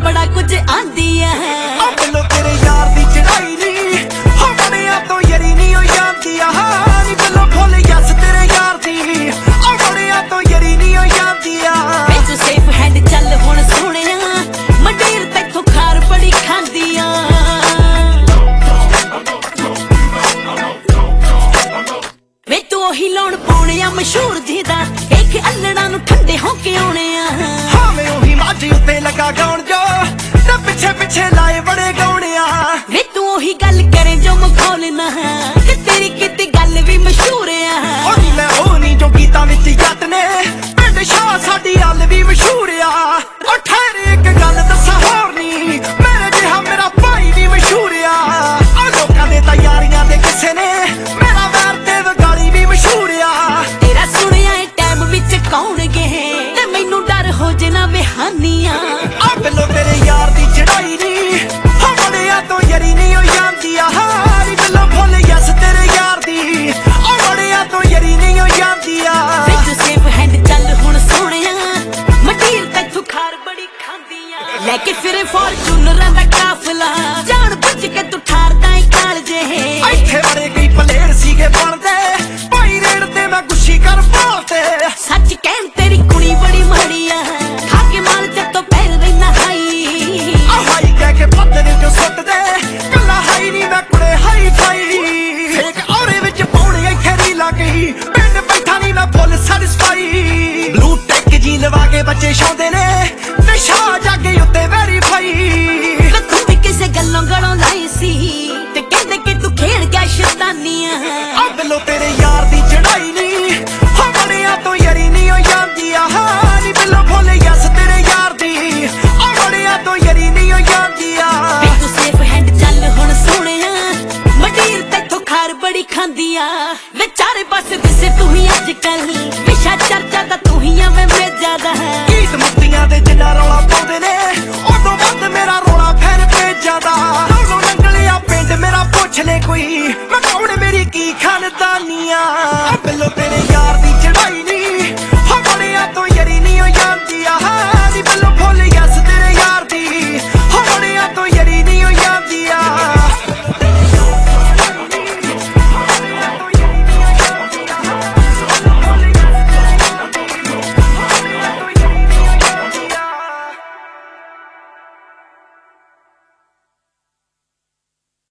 बड़ा कुछ आंदी है। बिलो तेरे यार दी चढ़ाई नी हो बड़िया तो यरी नी हो जाती नी बिलो फुल यस तेरे यार दी बड़िया तो यरी नी हो जाती बिच सेफ हैंड चल हुण सोहणिया मंडीर तैथों खार बड़ी खांदिया। वे तू ओही लाउण पाउणे आ मशहूर जिदा एक अल्लड़ा नूं ठंडे होके आउणे आ। हाँ मैं ओही माझी उत्ते लगा गाउण जो ते पिछे पिछे लाए बड़े गाउणे वे तू ओही गल करे जो मखौल ना ते तेरी किती गल भी मशहूर आ। ओही मैं ओ नी जो गीतां विच जट ने पिंड शाह साडी हल भी मशहूर आ। ओ ठहरे एक गल दस्सां होर नी मेरे जिहा मेरा भाई भी मशहूर आ। लोकां दे तां यारियां दे किसे ने मेरा वैर ते वगाली भी मशहूर आ। तेरा सुनिया ए टाइम विच कौन गए ते मैनू डर हो जना बेहानियां। बिलो तेरे यार दी चढ़ाई नी हो बड़िया तो यरी नी हो जाती नी बिलो फुल यस तेरे यार दी बड़िया तो यरी नी हो जाती। बिच सेफ हैंड चल हुण सोहणिया मंडीर तैथों खार बड़ी खांदिया। लेके फिरे फॉर्चूनरां दा काफला जान बुझ के तू ठारदा ए कालजे इत्थे बड़े कई पलेर सीगे बनदे भाई रेड़ ते मैं गुच्छी कर पालते। सच कहन तेरी कुड़ी बड़ी माड़ी आ खा के माल ते तो पैर रहना हाई हाई कह के पत्थर जो सुट दे कला हाई नी मैं कुड़े हाई फाई फेक औरे विच पौड़ी इत्थे रीला गई पिंड बैठा नी मैं फुल सैटिस्फाई। ब्लू टेक जी लवा के बच्चे छाउंदे ने ते शाह जागे उत्ते वेरीफाई। तू भी किसे गल्लों गलों लाई सी ते कहंदे कि तू खेड़ गया शैतानियां। बिलो तेरे यार दी चढ़ाई नी हो बड़िया तो यरी नी हो जाती नी बिलो फुल यस तेरे यार दी बड़िया तो यरी नी हो जाती। तू सेफ हैंड चल हुण सोहणिया मंडीर तैथों खार बड़ी खांदिया। वे चारे पासे दिसे तू ही अजकल विशा चर्चा दा तू ही आ मैं ज्यादा गीत मुक्तियां दे जिन्ना रौला पाउंदे ने उदों वध मेरा रोला फिर भेजा दा। लोलो नंगलिया पिंड मेरा पुछ ले कोई मैं कौन मेरी की खानदानियां। बिलो तेरे यार